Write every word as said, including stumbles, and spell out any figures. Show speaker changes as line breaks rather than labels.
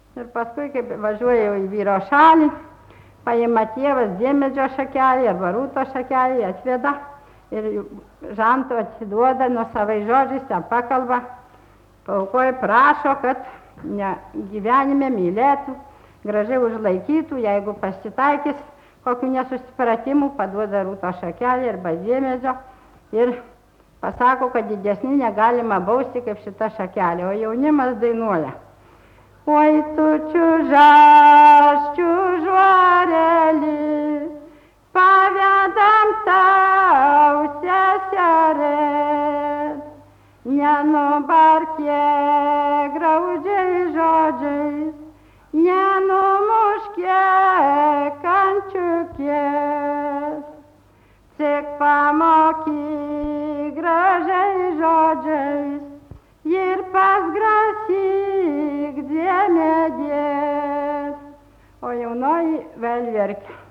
Ir paskui, kaip važiuoja į vyro šalį, paima tėvas diemedžio šakelį arba rūto šakelį, atveda ir žanto atiduoda, nuo savai žodžiais ten pakalba, paukoja, prašo, kad ne, gyvenime mylėtų, gražiai užlaikytų, jeigu pasitaikys kokių nesusipratimų, paduoda rūto šakelį arba diemedžio ir pasako, kad didesnį negalima bausti kaip šita šakelė, o jaunimas dainuoja. Oi tu čiužas, čiužuareli, pavedam tau seserė, nenubarkė graudžiai žodžiais, nenumuškė kančiukės, tik pamoky gražiai žodžiais ir pasgrasyk diemedės. O jaunoji vėl verkia.